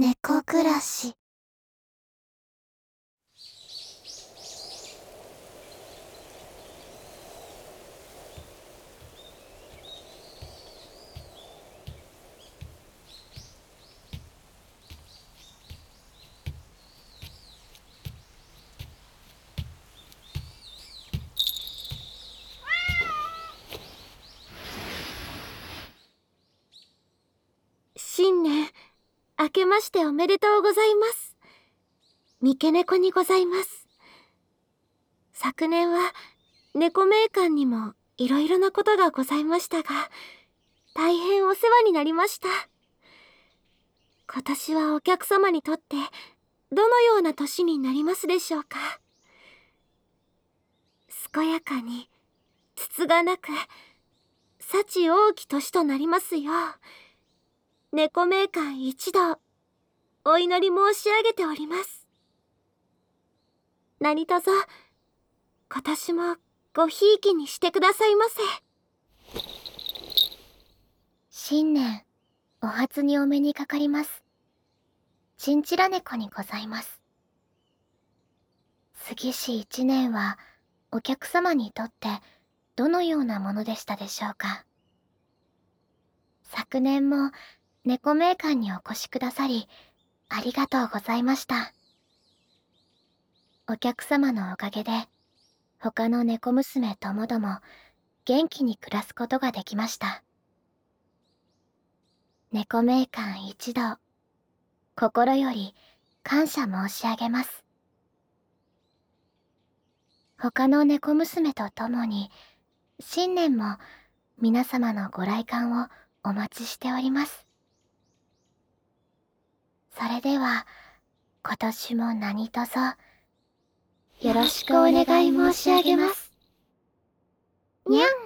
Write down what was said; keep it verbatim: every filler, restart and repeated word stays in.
猫暮らし。新年明けましておめでとうございます。三毛猫にございます。昨年は猫名館にもいろいろなことがございましたが、大変お世話になりました。今年はお客様にとってどのような年になりますでしょうか。健やかにつつがなく幸多き年となりますよう、猫名館一同お祈り申し上げております。何卒今年もごひいきにしてくださいませ。新年お初にお目にかかります。チンチラ猫にございます。杉氏一年はお客様にとってどのようなものでしたでしょうか。昨年も猫名館にお越しくださりありがとうございました。お客様のおかげで他の猫娘ともども元気に暮らすことができました。猫名館一同心より感謝申し上げます。他の猫娘と共に新年も皆様のご来館をお待ちしております。それでは今年も何卒よろしくお願い申し上げます。にゃん。